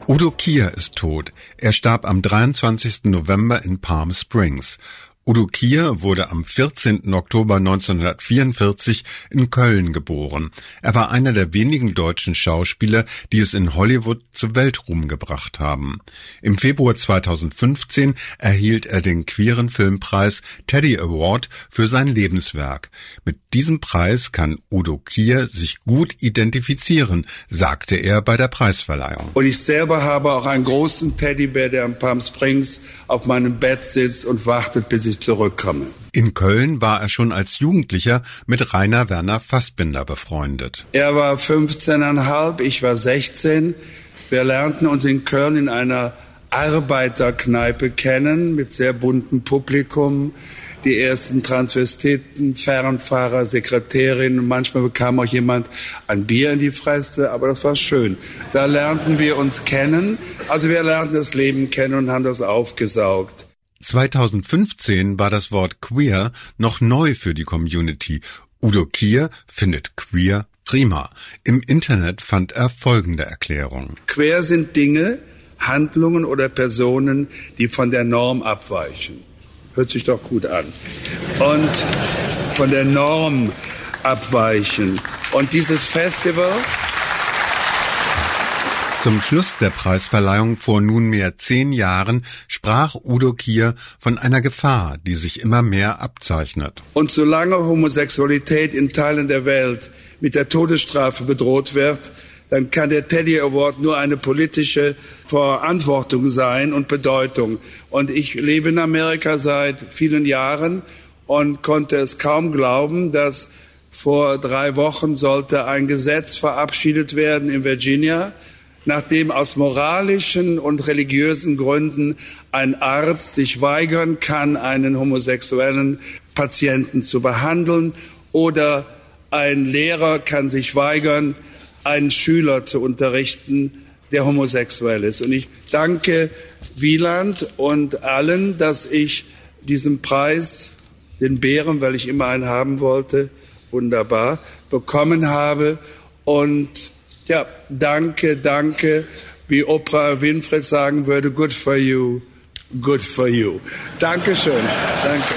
Udo Kier ist tot. Er starb am 23. November in Palm Springs. Udo Kier wurde am 14. Oktober 1944 in Köln geboren. Er war einer der wenigen deutschen Schauspieler, die es in Hollywood zu Weltruhm gebracht haben. Im Februar 2015 erhielt er den queeren Filmpreis Teddy Award für sein Lebenswerk. Mit diesem Preis kann Udo Kier sich gut identifizieren, sagte er bei der Preisverleihung. Und ich selber habe auch einen großen Teddybär, der in Palm Springs auf meinem Bett sitzt und wartet, bis ich zurückkomme. In Köln war er schon als Jugendlicher mit Rainer Werner Fassbinder befreundet. Er war 15,5, ich war 16. Wir lernten uns in Köln in einer Arbeiterkneipe kennen mit sehr buntem Publikum. Die ersten Transvestiten, Fernfahrer, Sekretärinnen. Manchmal bekam auch jemand ein Bier in die Fresse, aber das war schön. Da lernten wir uns kennen. Also wir lernten das Leben kennen und haben das aufgesaugt. 2015 war das Wort queer noch neu für die Community. Udo Kier findet queer prima. Im Internet fand er folgende Erklärung. Queer sind Dinge, Handlungen oder Personen, die von der Norm abweichen. Hört sich doch gut an. Und von der Norm abweichen. Und dieses Festival... Zum Schluss der Preisverleihung vor nunmehr 10 Jahren sprach Udo Kier von einer Gefahr, die sich immer mehr abzeichnet. Und solange Homosexualität in Teilen der Welt mit der Todesstrafe bedroht wird, dann kann der Teddy Award nur eine politische Verantwortung sein und Bedeutung. Und ich lebe in Amerika seit vielen Jahren und konnte es kaum glauben, dass vor 3 Wochen sollte ein Gesetz verabschiedet werden in Virginia, nachdem aus moralischen und religiösen Gründen ein Arzt sich weigern kann, einen homosexuellen Patienten zu behandeln, oder ein Lehrer kann sich weigern, einen Schüler zu unterrichten, der homosexuell ist. Und ich danke Wieland und allen, dass ich diesen Preis, den Bären, weil ich immer einen haben wollte, wunderbar, bekommen habe. Und ja, danke, wie Oprah Winfrey sagen würde, good for you, good for you. Dankeschön, danke.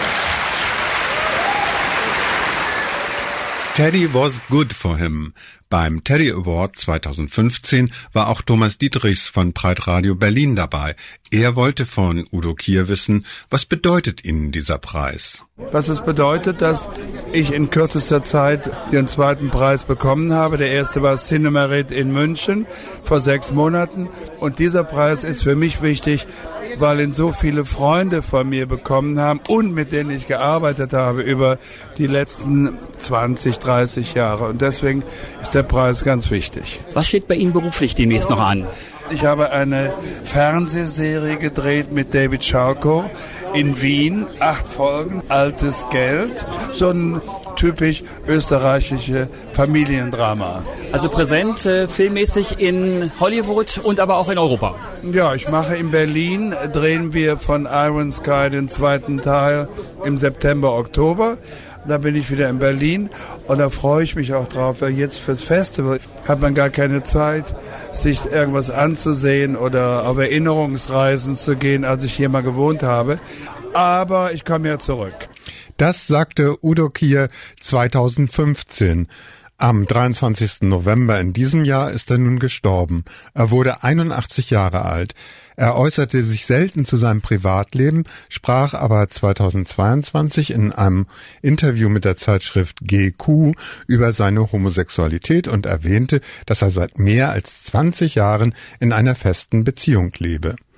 Teddy was good for him. Beim Teddy Award 2015 war auch Thomas Dietrichs von Pride Radio Berlin dabei. Er wollte von Udo Kier wissen, was bedeutet Ihnen dieser Preis? Was es bedeutet, dass ich in kürzester Zeit den 2. Preis bekommen habe. Der erste war Cinemerit in München vor 6 Monaten. Und dieser Preis ist für mich wichtig, weil ihn so viele Freunde von mir bekommen haben und mit denen ich gearbeitet habe über die letzten 20, 30 Jahre. Und deswegen ist der Preis ganz wichtig. Was steht bei Ihnen beruflich demnächst noch an? Ich habe eine Fernsehserie gedreht mit David Schalko in Wien, 8 Folgen, altes Geld, so ein typisch österreichische Familiendrama. Also präsent filmmäßig in Hollywood und aber auch in Europa. Ja, ich mache in Berlin, drehen wir von Iron Sky den 2. Teil im September, Oktober. Da bin ich wieder in Berlin und da freue ich mich auch drauf, weil jetzt fürs Festival hat man gar keine Zeit, sich irgendwas anzusehen oder auf Erinnerungsreisen zu gehen, als ich hier mal gewohnt habe. Aber ich komme ja zurück. Das sagte Udo Kier 2015. Am 23. November in diesem Jahr ist er nun gestorben. Er wurde 81 Jahre alt. Er äußerte sich selten zu seinem Privatleben, sprach aber 2022 in einem Interview mit der Zeitschrift GQ über seine Homosexualität und erwähnte, dass er seit mehr als 20 Jahren in einer festen Beziehung lebe.